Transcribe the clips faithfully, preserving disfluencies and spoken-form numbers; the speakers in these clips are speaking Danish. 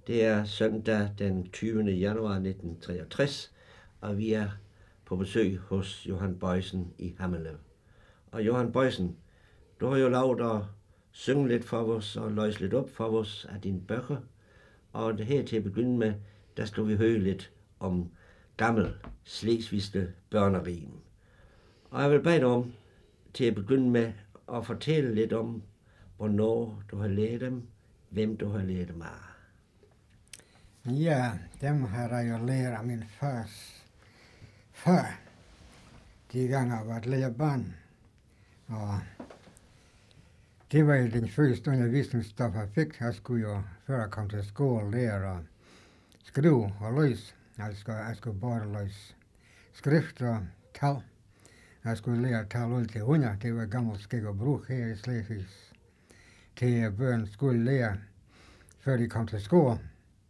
Det er søndag den tyvende januar nitten treogtres, og vi er på besøg hos Johan Boisen i Hammelev. Og Johan Boisen, du har jo lavet at synge lidt for os og løse lidt op for os af dine bøger. Og her til at begynde med, der skal vi høre lidt om gammel slesvigske børnerim. Og jeg vil bede dig om til at begynde med at fortælle lidt om, hvornår du har lært dem, hvem du har lært dem af. Ja, dem har jeg jo lært af min fars far. De gange jeg var et lille barn. Og det var jo den første undervisningsstof, jeg fik. Jeg skulle jo, før jeg kom til skole, lære at skrive og læse. Jeg skulle, jeg skulle både læse skrift og tal. Jeg skulle lære at tale ud til hunder. Det var gammelt skik og brug her i Slesvig. Til børn skulle lære, før de kom til skole.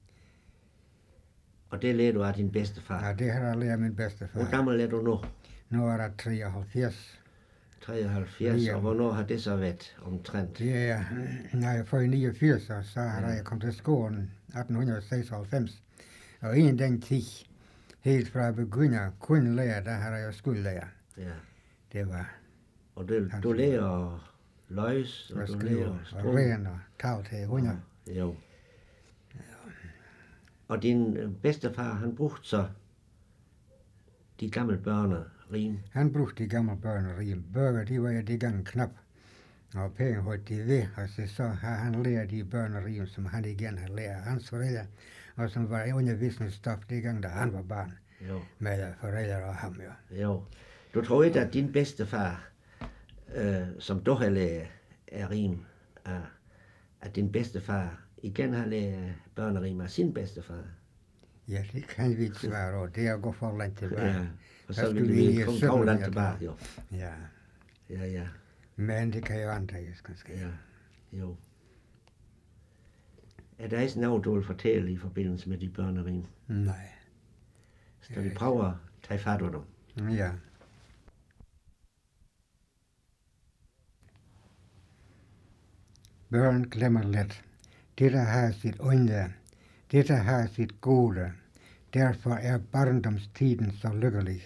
Og det lærte du af din bedstefar? Ja, det har jeg lært af min bedstefar. Hvor gammel er du nu? Nu er jeg treoghalvfjerds. treoghalvfjerds, ja. Og hvornår har det så været omtrent? Det er, når jeg får i niogfirs, og så har ja. jeg kommet til skolen atten seksoghalvfems. Og inden den tid, helt fra begynder kun lære, der har jeg jo skulle lære. Ja. Det var... Og du, du lærer løs, og, og du lærer strum. Og ren og tal til hunder. Ja, jo. Og din bedstefar, han brugte så de gamle børnerim? Han brugte de gamle børnerim. Bøger, de var jo de gange knap. Og penge holdt de ved, og så, så har han lært de børnerim, som han igen har lært hans forældre, og som var undervisningsstof de gange, da han var barn. Jo. Med forældre og ham, jo. Jo. Du tror ikke, at din bedstefar, øh, som du har lært af rim, at, at din bedstefar igen har lært børnerim af sin bedstefar? Ja, det kan vi ikke svare over. Det er at gå for langt tilbage. Ja, og så vil vi komme for langt tilbage, jo. Ja. Ja, ja. Men det kan jo antages, kanskje. Ja, jo. Er der ikke noget, du vil fortælle i forbindelse med de børnerim? Nej. Skal vi prøve at tage fat på dem? Ja. Børn glemmer let. Det, der har sit onde, det, der har sit gode. Derfor er barndomstiden så lykkelig.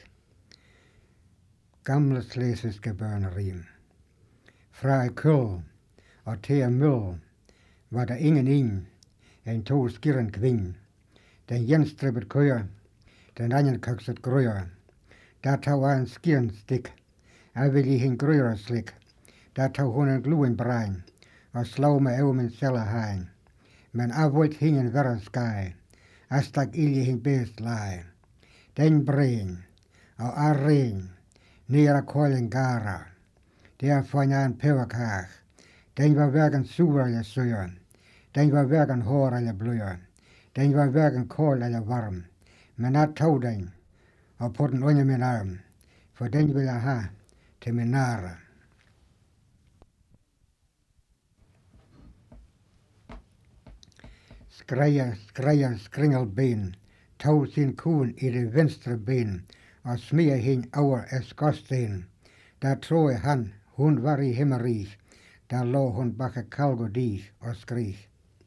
Gamle slesvigske børnerim. Fra et køl og til en møl var der ingen en, en to skirren kvinde. Den genstrippet køjer, den anden køkset grøjer. Der tog en skirren stik, jeg vil i hende grøjer slik. Der tog hun en gluen bregn, og slog med over min cellerhegn. Men jeg voldte hende en verre skaj, jeg stak ild i hende bedst leje. Den bræn, og jeg ren, ned af kolden gara. Der fandt jeg en peberkage. Den var hverken sur eller søger. Den var hverken hård eller bløjer. Den var hverken kold eller varm. Men jeg tog den og på den under min arm, for den ville jeg have til min nære. Skrejer, skrejer, skringelben, tog sin kun i det venstre ben og smiger hende over af skorsten. Der troede han, hun var i himmerig. Der lå hun bakke kalgodi og skrig.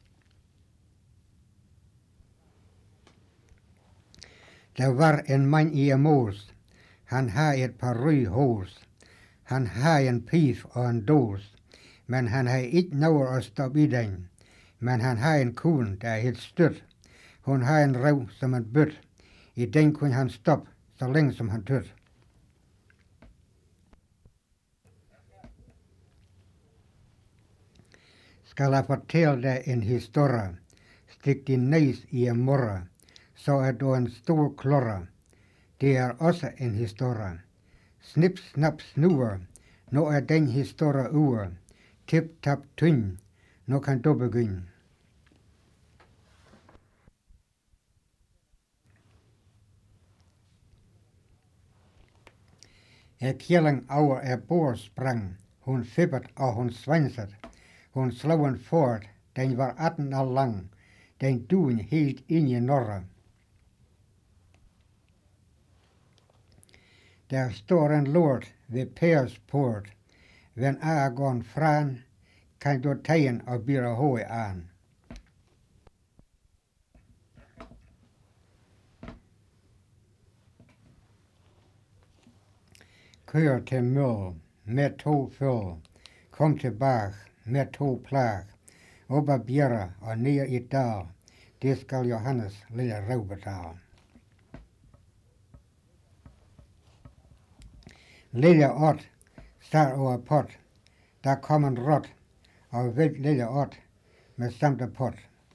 Der var en mand i en mos. Han havde et par ryghos. Han havde en pif og en dos. Men han havde ikke noget at stoppe i den. Men han havde en kun, der er helt stødt. Hun havde en rev som en bødt. I den kunne han stoppe, så længe som han tødt. Skal jeg fortælle dig en historie? Stik din næs i en morre, så er du en stor klorre. Det er også en historie. Snip, snap, snure. Nu er den historie ude. Tip, tap, tynd. Nu kan du begynde. En kælling over er bord sprang. Hun fippet og hun svanset. Hun slog en fort. Den var atten år lang. Den duen helt ind i norre. Der står en lort ved Pers port. Wenn jeg går fran, kan du tage og bire hovedet an. kører til møl med to føl, kom tilbage med to plag, op ad bjerre og ned i dal, det skal Johannes lille rev betale. Lille ot, sat over pot, der kom en rot, og vælt lille ot med samte pot.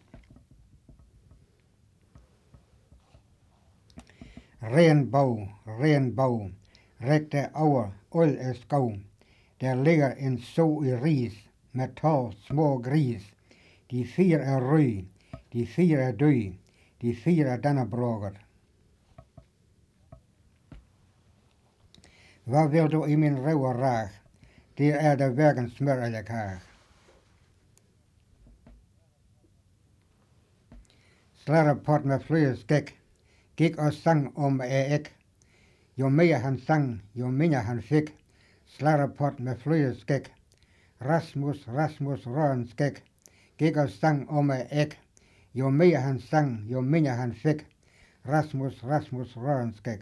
Ren bog, ren bog, rækte over old af skov. Der ligger en so i ris med tolv små gris. De fire er røde, de fire er døde, de fire er dannebroget. Hvad vil du i min rev og rag? Det er der hverken smør eller kage. Slatterpot med fløjeskæg gik og sang om æg. Jo mere han sang, jo mindre han fik. Slatterpot med fløjeskæg. Rasmus, Rasmus Rørenskæg gik og sang om æg. Jo mere han sang, jo mindre han fik. Rasmus, Rasmus Rørenskæg.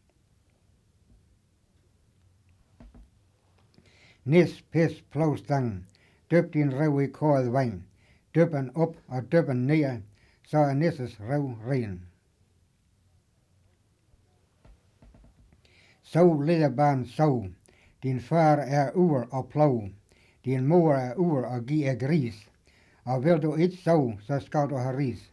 Nis, pis, plovstang, døb din rev i kåret vand. Døb den op og døb den ned, så er nisses rev ren. Så lille barn, så, din far er ur og plov, din mor er ur og giver gris, og vil du ikke så, så skal du have ris.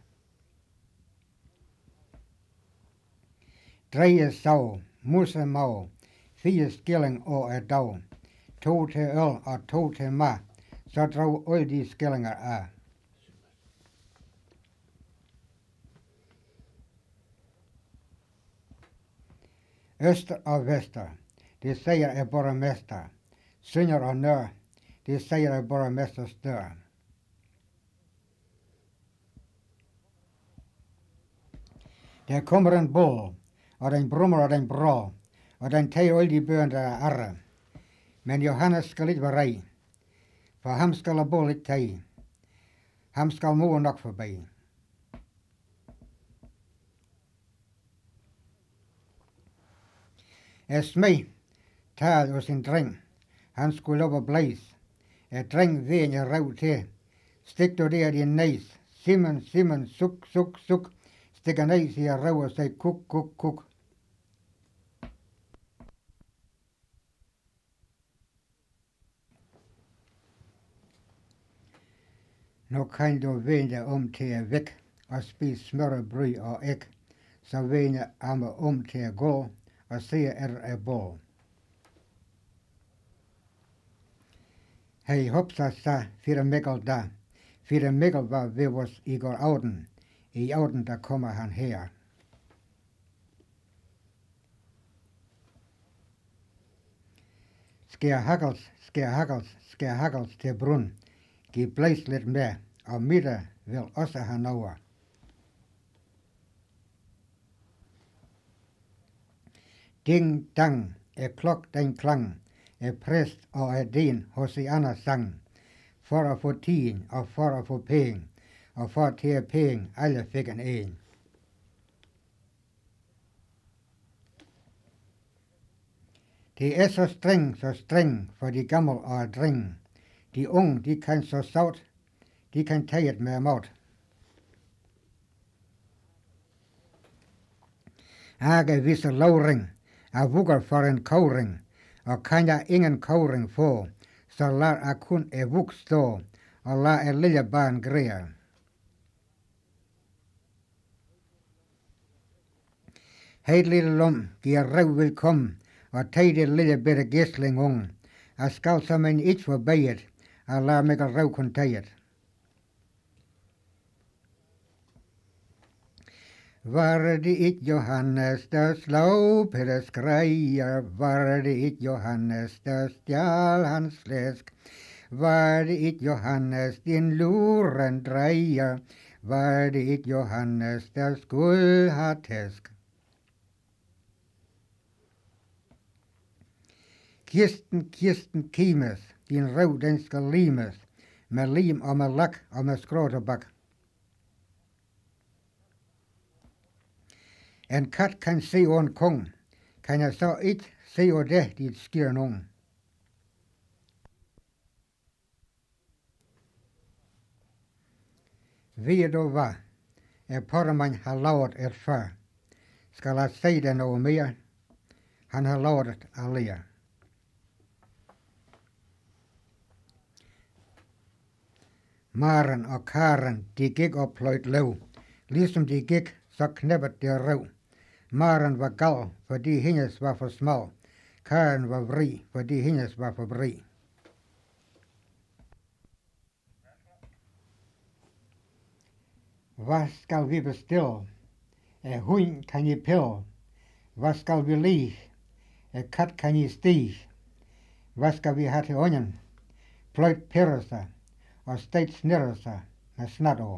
Dreje så, musse mag, fire skilling og et dag, to til øl og to til mad, så drog alle de skillinger af. Øster og vester, det siger er borgmester. Sønder og nør, det siger er borgmesters dør. Der kommer en bull, og den brummer og den brå, og den tager alle de børn, der er arre. Men Johannes skal ikke være rej, for ham skal der bull ikke tage. Ham skal mor nok forbi. Jeg smed taget af sin dreng. Han skulle op og blæse. Jeg dreng ved jeg rev til. Stik du der din næs. Simon, Simon, suk, suk, suk. Stikker næs i rev og siger kuk, kuk, kuk. Nu kan du vende om til at væk og spise smørrebrød og æg. Så vende ham om til at gå og se er er bål. Hei hopsa sa fire Mikkel da. Fire Mikkel var ved os i går aften. I aften der kommer han her. Skær hakkels, skær hakkels, skær hakkels til brun. Giv blæs lidt mere, og middag vil også have noget. Ding dang, er klok den klang, er præst og er din hos i andre sang. For at få tiden og for at få penge, og for at tage penge, alle fik en en. Det er så streng, så streng for de gamle og er dreng. De unge, de kan så saut, de kan tage et med mod. Age visse lovring, jeg vugger for en kåring, og kan jeg ingen kåring få, så lader jeg kun et vug stå, og lader et lille barn græde. Heit lille lom, giver rev velkommen, og tag det lille bitte gæsling ung. Jeg skal som en ikke forbeget, og lader mig rev kun taget. Var det ikke Johannes, der slog Petters grejer? Var det ikke Johannes, der stjal hans flæsk? Var det ikke Johannes, din luren drejer? Var det ikke Johannes, der skulle have tæsk? Kisten, kisten kimes, din rev den skal limes, med lim og med lak og med skråtobak. En kat kan se en kong, kan jeg så ikke Se og det, dit sker nogen. Ved du hvad? Er Porterman har lavet et før. Skal jeg sige det noget mere? Han har lavet det alene. Maren og Karen, de gik og pløjt løv. Ligesom de gik, så knæppede det røv. Maren var gal, fordi hendes var for smal. Karen var vrig, fordi hendes var for bred. Hvad skal vi bestille? En hund kan I pille. Hvad skal vi lige? En kat kan I stige. Hvad skal vi have til ånden? Pløjt perser og stegt snirrelser med snat over.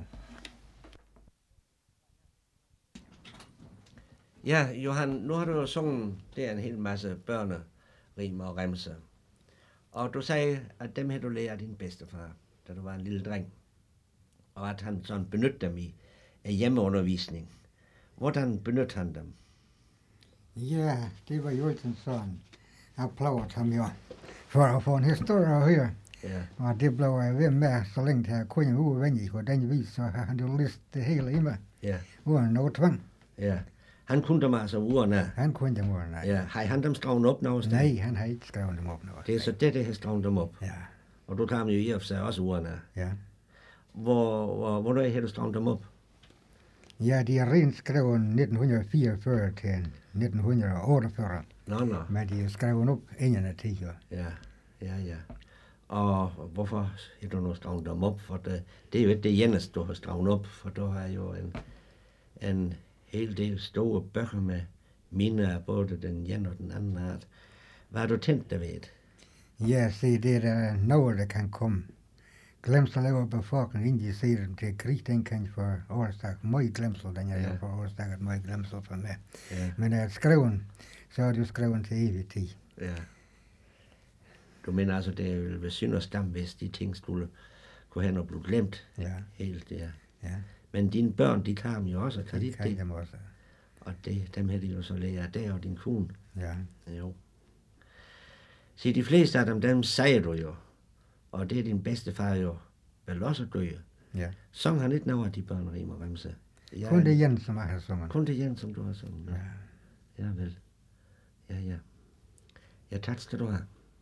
Ja, Johan, nu har du jo sunget det er en hel masse børnerim og remser. Og du sagde, at dem havde du lært af din bedstefar, da du var en lille dreng. Og at han sådan benyttede dem i, i hjemmeundervisning. Hvordan benyttede han dem? Ja, det var jo altid sådan. Jeg plagede ham jo for at få en historie at høre. Ja. Og det blev jeg ved med, så længe jeg kunne uvendig, og den vis, så har han jo lyst det hele i mig. Ja. Uden noget tvang. Ja. Han kunne dem altså urene. Han kunne dem uden, nej. Ja. Har han dem skrevet op noget? Nej, han har ikke skrevet dem op noget. Det er så det, det har skrevet dem op. Ja. Og du tager dem jo i og for sig også urene. Ja. Hvor, hvor, hvornår har du skrevet dem op? Ja, de er rent skrevet nitten fireogfyrre til nitten otteogfyrre. Nå, nå. Men de er skrevet op inden af tid. Ja, ja, ja. Og hvorfor har du nu skrevet dem op? For det, det er jo ikke det eneste, du har skrevet op, for du har jo en, en hel del store bøger med minder af både den ene og den anden art. Hvad har du tænkt dig ved? Ja, se, det er der noget, der kan komme. Glemsel over befolkningen, inden de ser dem til krig, den kan få årsag. Meget glemsel, den er Ja. jo for årsaget meget glemsel for mig. Ja, Men er skrevet, så er det skrevet til evig tid. ja. Du mener altså, det ville være synd og skam, hvis de ting skulle gå hen og blive glemt Ja, helt, ja. ja. Men dine børn, de tager dem jo også, kan de Det ikke kan det? dem også. Og det, dem har de jo så lært af dig og din kone. Ja. Jo. Se, de fleste af dem, dem siger du jo. Og det er din bedstefar jo vel også døde. Ja. Sang han ikke noget af de børnerim og remser? Ja, Kun det igen, som jeg har sunget. Kun det igen, som du har sunget. Ja. Ja, vel. Ja, ja. Ja, tak skal du have.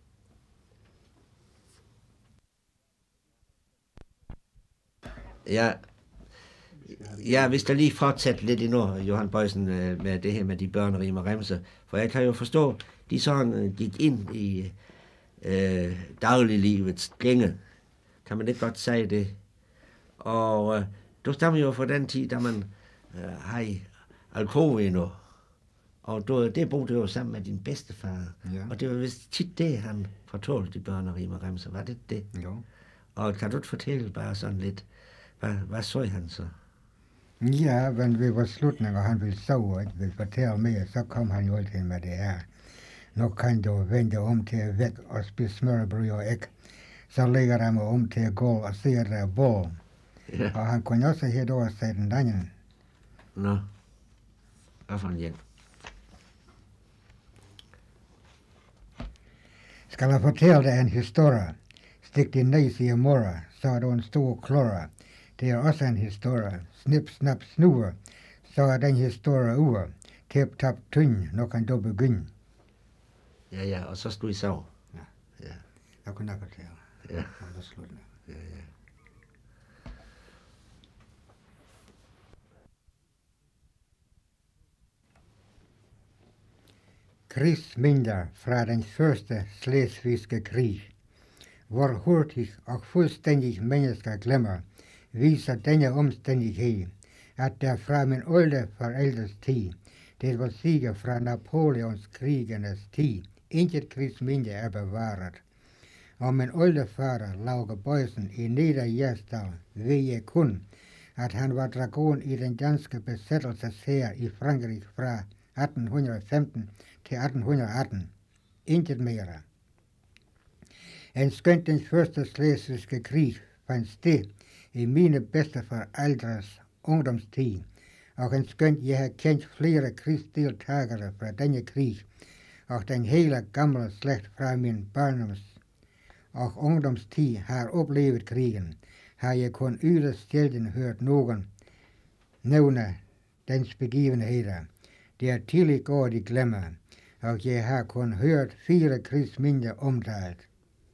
Ja, ja, hvis der lige fortsætter lidt endnu, Johan Boysen, med det her med de børnerim og remser. For jeg kan jo forstå, de sådan gik ind i øh, dagliglivets gænge. Kan man ikke godt sige det? Og øh, du stammer jo fra den tid, da man øh, har alkohol endnu. Og du, det boede jo sammen med din bedstefar. Ja. Og det var vist tit det, han fortalte de børnerim og remser. Var det det? Jo. Og kan du ikke fortælle bare sådan lidt, hvad, hvad så han så? Ja, men vi var slutning, og han ville sove og ikke ville fortælle mere, så kom han jo altid med det her. Nu kan du vende om til at væk og spise smørbrød og æg. Så lægger han mig om til at gå og se, at der er bål. Ja. Og han kunne også helt over se den anden. Nå, hvad for en hjælp? Skal jeg fortælle dig en historie? Stik din næse i morgen, så er du en stor klore. Det er også en historie. Snip, snap, snure. Så er den historie ude. Tip, tap, tynd. Nu kan du begynde. Ja, ja, og så stod I så. Ja. Ja, Jeg kunne nok fortælle. ja, Og det slutter. ja, ja. Krigsminder fra den første slesvigske krig. Hvor hurtigt og fuldstændig mennesker glemmer, viser denne omstændighed, at der fra min olde forældres tid, det vil sige fra Napoleonskrigenes tid, intet krigsminde er bevaret. Og min oldefader, Lauge Boysen, i Nederjærsdal, ved jeg kun, at han var dragon i den danske besættelseshær i Frankrig fra atten femten til atten atten. Intet mere. En skønt den første slesvigske krig fandt sted i mine bedsteforældres ungdomstid, og en skønt jeg har kendt flere krigsdeltagere fra denne krig, og den hele gamle slægt fra min barndoms og ungdomstid har oplevet krigen, har jeg kun yderst sjældent hørt nogen nævne dens begivenheder. Det er tidligt gået i glemme, og jeg har kun hørt fire krigsminder omtalt.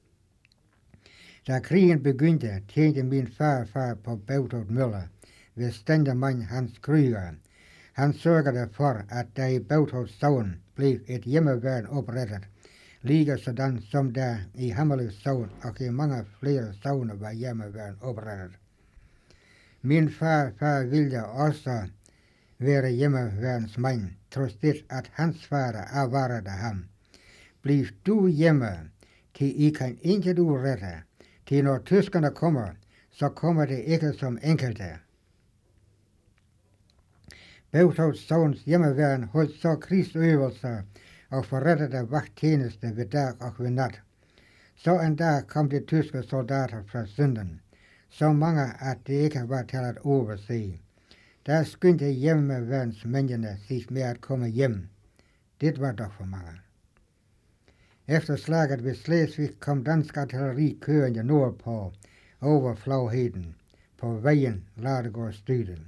Da krigen begyndte, tjente min farfar på Bautot Møller ved stændermand Hans Kryger. Han sørgede for, at der i Bautot Sogn blev et hjemmeværn oprettet, lige sådan som der i Hammerlev Sogn og i mange flere sogner var hjemmeværn oprettet. Min farfar ville også være hjemmeværnsmand, trods det, at hans fader afvarede ham. Bliv du hjemme, til I kan intet urette, til når tyskerne kommer, så kommer det ikke som enkelte. Bautot Sogns hjemmeværn holdt så krigsøvelser og forrettede vagttjeneste ved dag og ved nat. Så en dag kom de tyske soldater fra Synden, så mange, at det ikke var til at overse. Der skyndte hjemmeværnsmændene sig med at komme hjem. Det var dog for mange. Efter slaget ved Slesvig kom dansk artilleri kørende nordpå over Flagheden på vejen Ladegårdsdyden.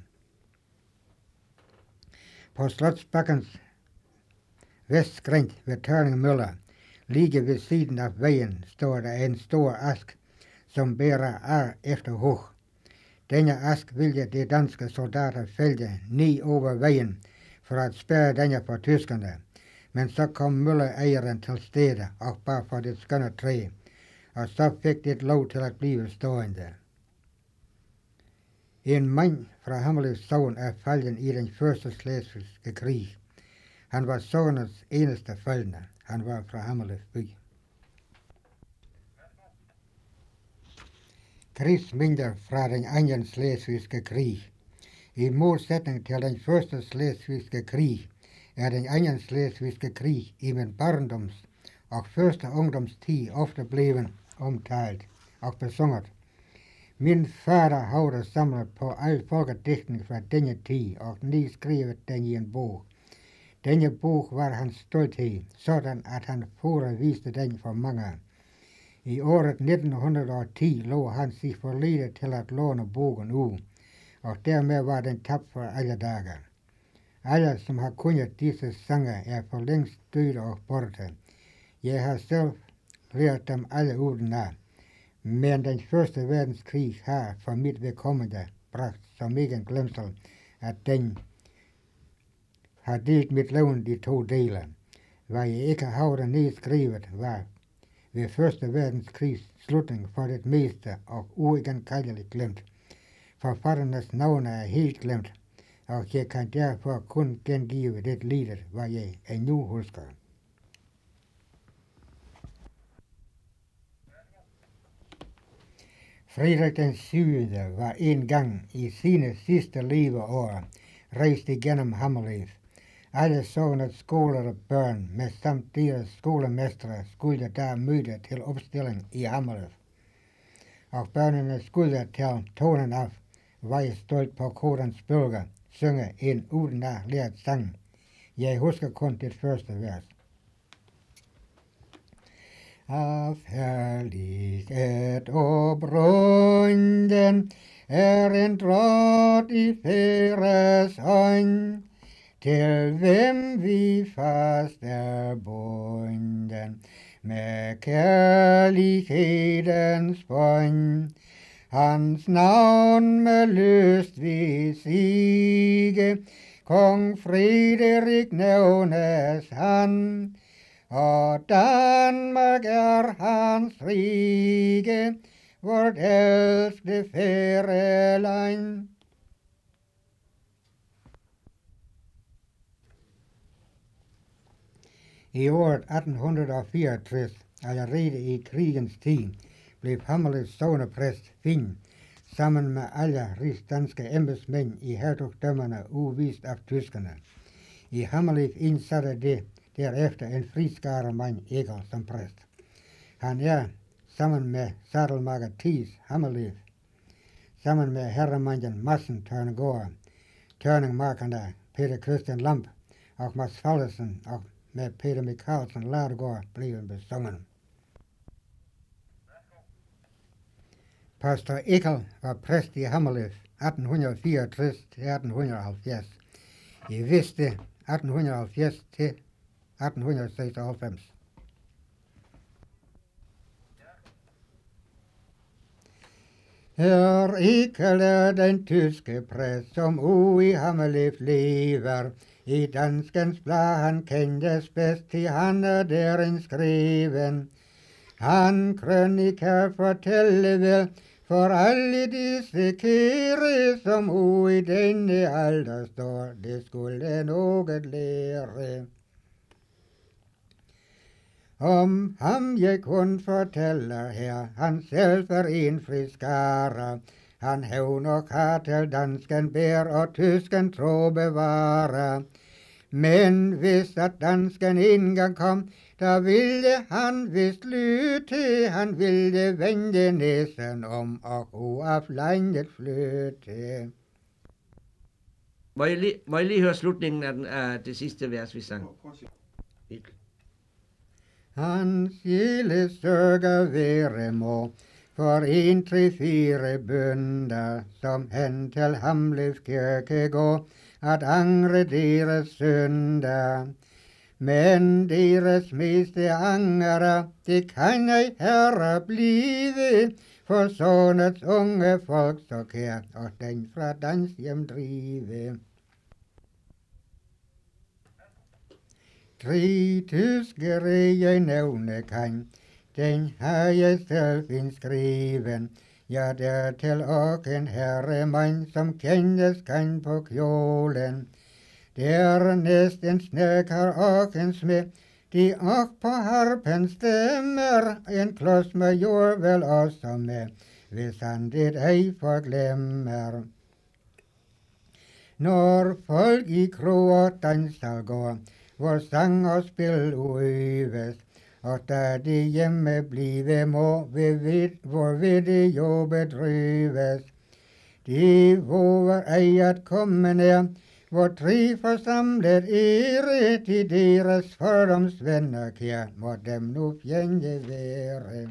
På Slotsbakkens vestskrænt ved Tørning Møller, lige ved siden af vejen, står der en stor ask, som bærer ar efter hug. Denne ask ville de danske soldater fælde ned over vejen for at spærre denne for tyskerne. Men så kom mølleejeren til stedet og bar for det skønne træ, og så fik det lov til at blive stående. En mand fra Hammerlev Sogn er falden i den første slesvigske krig. Han var sognets eneste faldne. Han var fra Hammerlev by. Krigsminder fra den anden slesvigske krig. I modsætning til den første slesvigske krig er den anden slesvigske krig i min barndoms og første ungdomstid ofte blevet omtalt og besunget. Min fader havde samlet på al folkedigtning fra denne tid og nedskrevet den i en bog. Denne bog var hans stolthed, sådan at han foreviste den for mange. I året nitten ti lå han sig forledet til at låne bogen ud, og dermed var den tabt for alle dage. Alle, som har kunnet disse sange, er for længst døde og borte. Jeg har selv lært dem alle udenad, men den første verdenskrig har for mit vedkommende bragt som ikke glemsel, at den har delt mit liv i to dele. Hvad jeg ikke havde nedskrevet var ved første verdenskrigs slutning for det meste og uigenkaldeligt glemt. Forfatternes navne er helt glemt, og jeg kan derfor kun gengive det lidet, hvad jeg endnu husker. Frederik den syvende var en gang i sine sidste leveår rejst igennem Hammerlev. Alle sognets skolede børn med samt deres skolemestre skulle der møde til opstilling i Hammerlev. Og børnene skulle til tonen af Vej stolt på kodens bølger synge en udenad lært sang. Jeg husker kun det første vers. Af herlighet og brunden er en drott i færes ånd, til hvem vi fast er bunden med kærlighedens bånd. Hans navn med lyst vi sige, kong Frederik nævnes han, og Danmark er hans rige, vort elskede fædreland. I året atten fireogtres, allerede i krigens tid, blev Hammerlev sognepræst Finn sammen med alle rigsdanske embedsmænd i hertugdømmerne uvist af tyskerne. I Hammerlev indsatte det derefter en friskare Egger som præst. Han er sammen med sadelmager Thies Hammerlev, sammen med herremanden Madsen Tørnegård, tørningmarkerne Peter Christian Lamp og Mads Fallesen og med Peter Michaelsen Ladegaard blevet besunget. Pastor Eckel var præst i Hammerløf atten fireogtres til atten halvfjerds. I Viste atten halvfjerds til atten seksoghalvfems. Her Eckel er den tyske præst, som ude i Hammerløf lever. I danskens blad han kendes bedst, til han er deren skriven. Han krøniker fortælle vel, for alle disse kære, som ude i denne alder står, det skulle noget lære. Om ham jeg kun fortæller her, han selv er en friskare. Han hev nok har til dansken bær og tysken tro bevare. Men hvis at dansken engang kom, der ville han vist lytte, han ville vende næsen om og gå af landet flytte. Må jeg, lige, må jeg lige høre slutningen af, den, af det sidste vers, vi sang? Hans sjæle sørger være må, for en tre fire bønder, som hen til Hamløf kirke går, at angre deres synder. Men deres meste angre, det kan ej herre blive, for sådant unge folk så kært, og den fra dans hjem drive. Tre tyskere jeg nævne kan, den har jeg selv indskriven. Ja, dertil og en herremand, som kendes kan på kjolen. Dernæst en snedker og en smed, de og på harpen stemmer, en klods med jord vel også med, hvis han det ej forglemmer. Når folk i kroer danser går, hvor sang og spil uøves, og da det hjemme blive må, hvor ved det jo bedrives. De våger ej at komme nær, hvor tre forsamlet ære til deres fordomsvenner kær, må dem nu fjende være.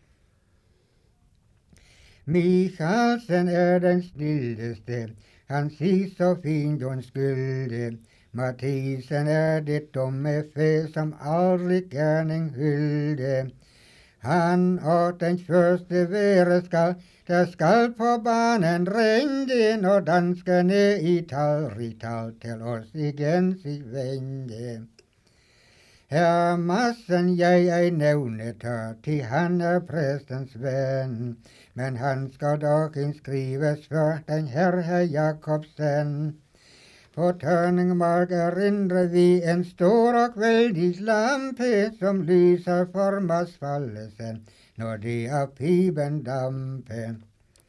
Michaelsen er den stilleste, han siger så fint undskylde. Mathisen er det dumme fæ, som aldrig gerning hylde. Han og den første være skal, der skal på banen rende, når danskerne i talrigt tal til os igen sig vende. Her massen jeg ej nævne tør, til han er præstens ven, men han skal dog indskrives for den herre Jakobsen. På Tørningmark erindrer vi en stor og vældig lampe, som lyser for masfallesen, når det er piben dampe.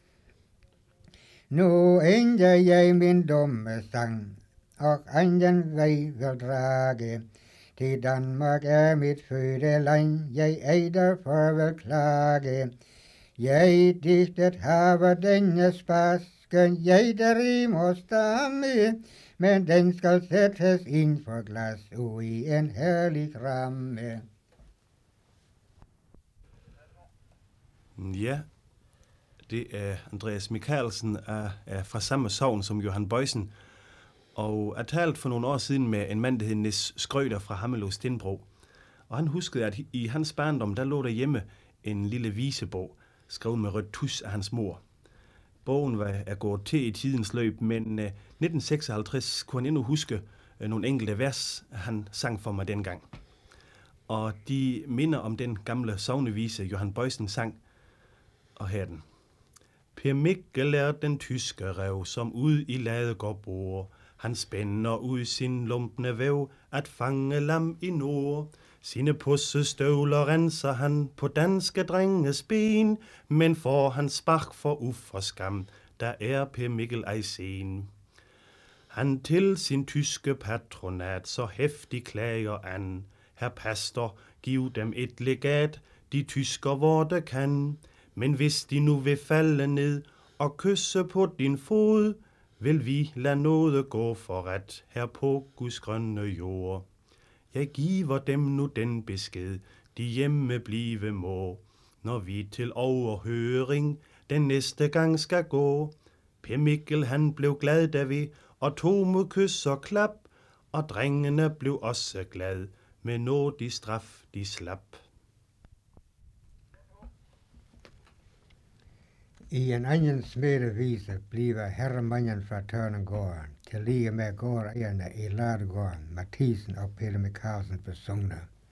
Nu ender jeg min dumme sang, og anden vej vil drage. Til Danmark er mit fødeland, jeg ej derfor vil klage. Jeg digtet haver denne spasken, jeg der må stamme, men den skal sættes ind for glas ud i en herlig ramme. Ja, det er Andreas Michaelsen er, er fra samme sogn som Johan Boysen, og er talt for nogle år siden med en mand, der hed Nis Skrøder fra Hammelo Stenbro. Og han huskede, at i hans barndom, der lå der hjemme en lille visebog, skrevet med rødt tus af hans mor. Bogen var er gået til i tidens løb, men uh, nitten seksoghalvtreds kunne han endnu huske uh, nogle enkelte vers, han sang for mig dengang. Og de minder om den gamle sognevise, Johan Boysen sang, og her den. Per Mikkel er den tyske rev, som ud i Ladegård bor. Han spænder ud sin lumpne væv, at fange lam i nord. Sine pussestøvler renser han på danske drenges ben, men får han spark for uffer skam, der er Per Mikkel ej sen. Han til sin tyske patronat så heftig klager an. Herr pastor, giv dem et legat, de tysker hvor det kan. Men hvis de nu vil falde ned og kysse på din fod, vil vi lade noget gå for ret her på Guds grønne jord. Jeg giver dem nu den besked, de hjemme blive må, når vi til overhøring den næste gang skal gå. Per Mikkel han blev glad, da vi og tog mod kys og klap, og drengene blev også glad, med noget de straf de slap. I en anden smedevise bliver herremanden fra Tørnengården til lige med gårdejerne i Ladegården, Mathisen og Peter Mikkelsen besungne.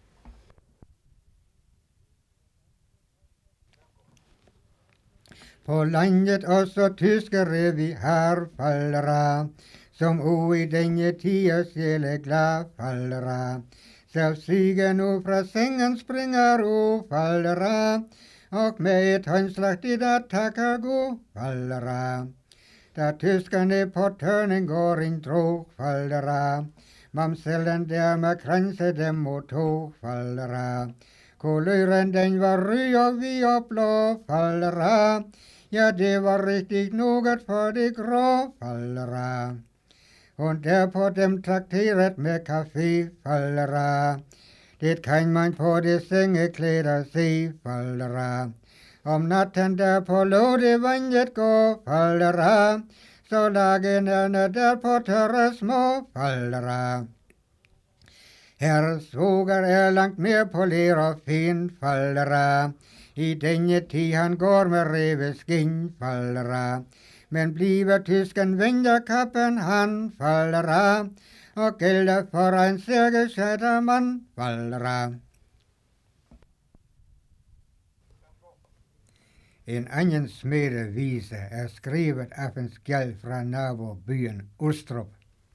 På landet også tyskere vi har faldera, som u i denne tider sjæle glad faldera. Selv sige nu fra sengen springer u faldera, og med et håndslag dit at takker god faldera. Da tyskerne på Tørnengården drog faldera, mamsellen der med kranse dem mod tog faldera. Kuløren den var rød og hvid og blå faldera, ja det var rigtig noget for de grå faldera. Und der på dem trakteret med kaffe faldera. Det kan man på de sengeklæder se faldera. Om natten der på låde vandet gå faldera, så lagenerne der på tørre små faldera. Her svoger er langt mere på ler og fin faldera. I denne tid han går med revet skin faldera. Men bliver tysken vinterkappen han faldera, og gælder for en cirkesættermand faldera. En anden smedevise er skrevet af en skjald fra nabobyen Ustrup.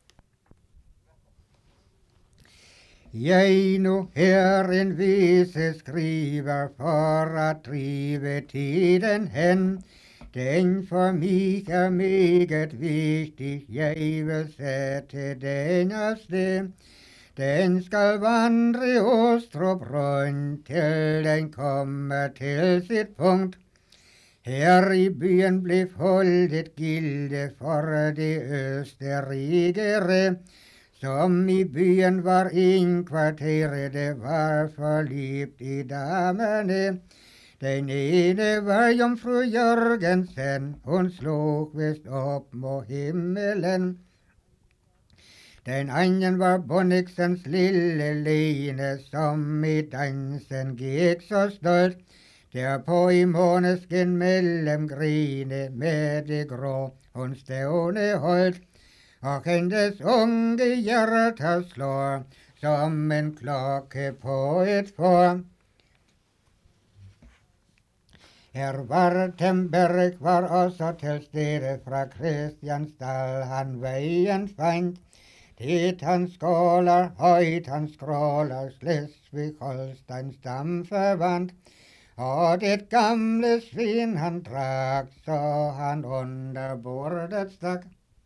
Jeg nu her en vise skriver for at drive tiden hen. Den for mig er meget vigtig, jeg vil sætte den afsted. Den skal vandre Ostrup rundt, til den kommer til sit punkt. Her i byen blev holdet gilde for de østerrigere, som i byen var indkvarteret, var forlibt i damene. Den ene var jomfru Jørgensen, hun slog vist op mod himmelen. Den anden var Bonniksens lille Lene, som i dansen gik så stolt. Derpå i måneskin mellem grine med det grå, hun stævne holdt. Og hendes unge hjerte slår, som en klokke på et for. Her var Temberg var også til stede fra Christiansdal, han vejen fandt. Dit han skåler, højt han skråler, Slesvig-Holstein stamforvandt. Og det gamle svin han drak, så han under bordet stak.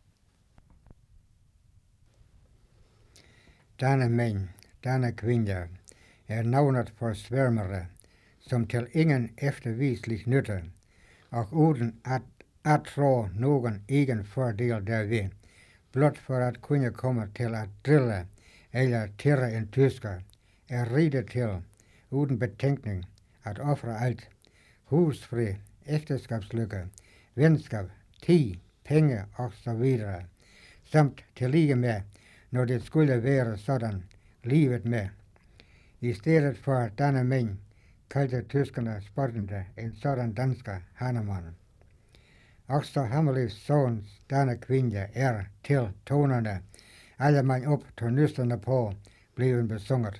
Denne mænd, denne kvinder, er navnet for sværmere, som til ingen efterviselig nytte, og uden at attrå nogen egen fordel derved, blot for at kunne komme til at drille eller tirre en tysker, er ride til, uden betænkning, at ofre alt, husfri, ægteskabslykke, venskab, tid, penge og så videre, samt til lige med, når det skulle være sådan, livet med. I stedet for denne mænd, kaldte tyskerne spottende en sådan dansker Hannemann. Også Hammerlivs sons denne kvinde er til tonerne, alle man op tornysterne på, blevet besunget.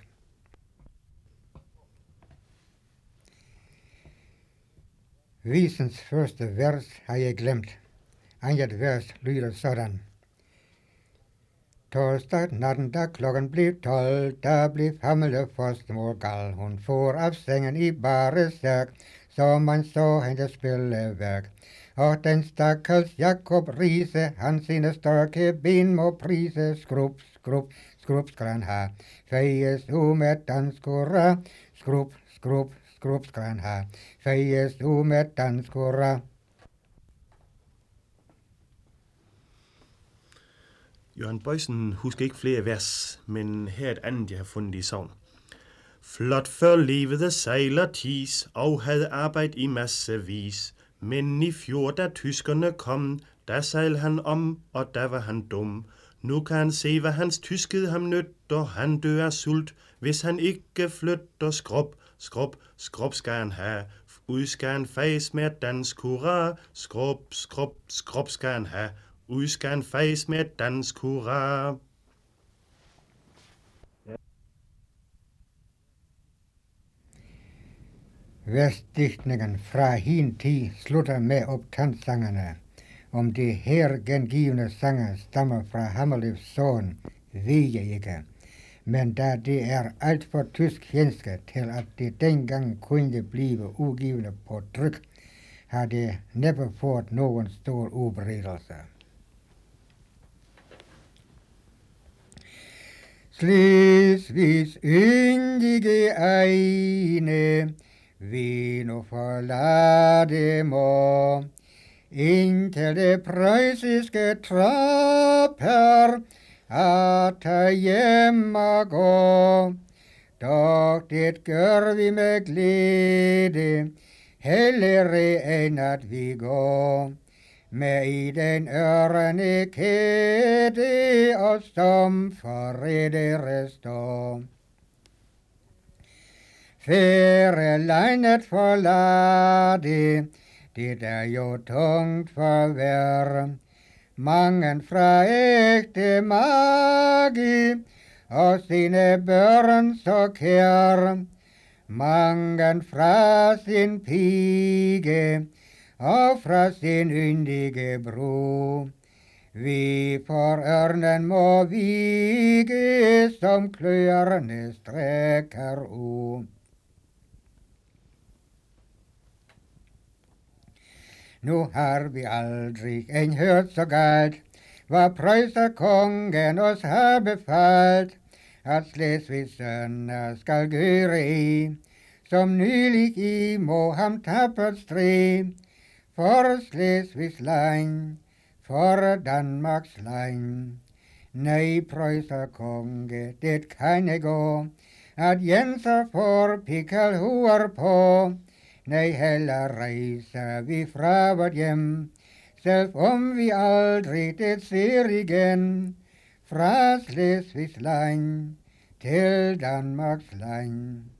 Visens første vers har jeg glemt. Andet vers lyder sådan. Torsdag natten, da klokken blev tolv, der blev Hamle Forsmor gal. Hun for af sengen i bare sæk, så man så hendes spilleværk. Og den stakkels Jakob Riese, han sine størke ben må prise, skrup, skrup, skrup skal han ha. Fejes u med danskura, skrup, skrup, skrup skal han ha. Fejes u med danskura. Johan Boysen husker ikke flere vers, men her er et andet, jeg har fundet i sovn. Flot før levede sejler Tis, og havde arbejde i massevis. Men i fjor, da tyskerne kom, der sejl han om, og der var han dum. Nu kan han se, hvad hans tyskhed ham nytter, han dør af sult, hvis han ikke flytter skrub, skrub, skrub skal han have. Ud skal han fejs med dansk hurra, skrub, skrub, skrub skal han have. Ud skal han fejs med dansk hurra. Versdichtningen fra hin tid slutter med optandsangerne. Om de her gengivne sanger stammer fra Hammerløvs søn, ved jeg ikke. Men da det er alt for tysk-fjendske til at det dengang kunne blive udgivne på tryk, har det næppe fået nogen stor udbredelse. Slesvigs yndige egne, vi nu forlade må, indtil det preussiske tropper at hjem og gå. Dog det gør vi med glæde, hellere end at vi går med i den ørende kæde og som forrædere står. Færelandet forlade, det er jo tungt for hver. Mangen fra ægte magi, og sine børn så kær. Mangen fra sin pige, og fra sin yndige bro. Vi for ørnen må vige, som kløerne strækker ud. Nu har vi aldrig en hørt så galt, hvad preuserkongen os har befalt, at Slesvigs sønner skal gøre i, som nylig i må ham tappert strid, for Slesvigs land, for Danmarks land. Nej, preuserkonge, det kan ikke gå, at Jenser får pikkelhuer på. Nej, heller rejser vi fra vort hjem, selv om vi aldrig det ser igen. Fra Slesvigs land til Danmarks land.